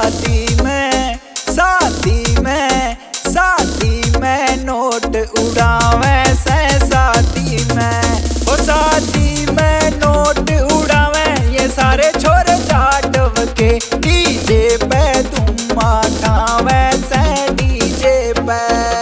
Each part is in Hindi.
शादी में नोट उड़ावे से शादी में, ओ शादी में नोट उड़ावे ये सारे छोरे जाटव के। डीजे पे धूम मचावे से डीजे पे।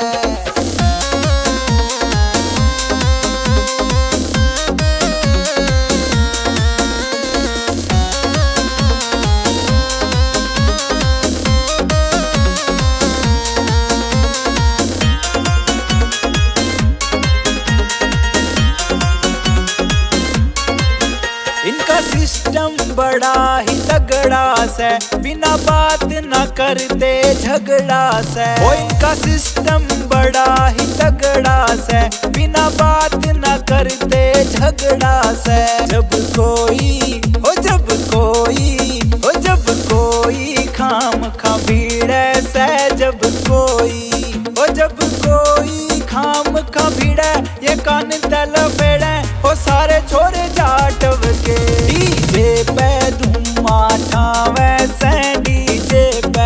इनका सिस्टम बड़ा ही तगड़ा से, बिना बात न करते झगड़ा से। ओ इनका सिस्टम बड़ा ही तगड़ा से, बिना बात न करते झगड़ा से। जब कोई खाम खा भीड़े से, जब कोई खाम खा भीड़े ये कान तल पेड़े हो सारे छोरे जाटव के। डीजे पे धूम मचावे से डीजे पे।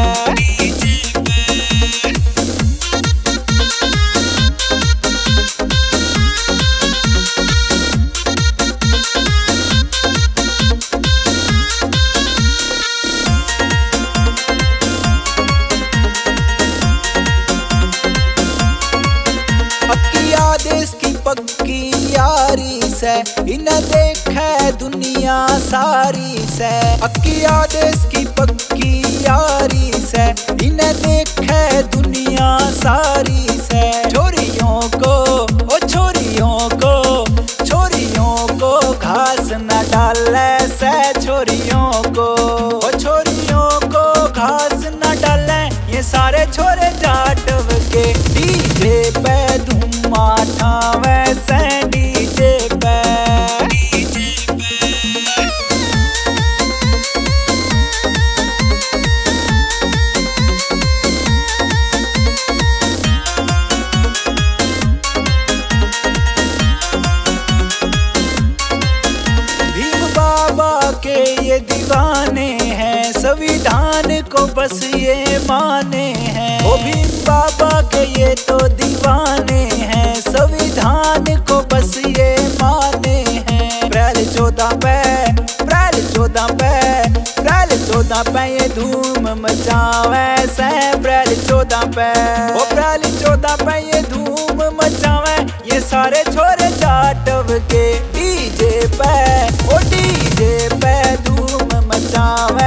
देश की पक्की यारी से, इन्हें देखे दुनिया सारी से। अकिया देश की पक्की यारी से, इन्हें देखे दुनिया सारी से। छोरियों को घास न डाले से, छोरियों को घास न डाले ये सारे छोरे जाटव के। डीजे पे धूम मचावे से डीजे पे। भीम बाबा के ये दीवाने हैं, संविधान को बस ये माने हैं। ओ भीम बाबा के ये तो दीवाने हैं, संविधान को बस ये माने हैं। अप्रैल 14 पे ये धूम मचावे से। अप्रैल 14 पे ये धूम मचावे ये सारे छोरे जाटव के। डीजे पे धूम मचावे।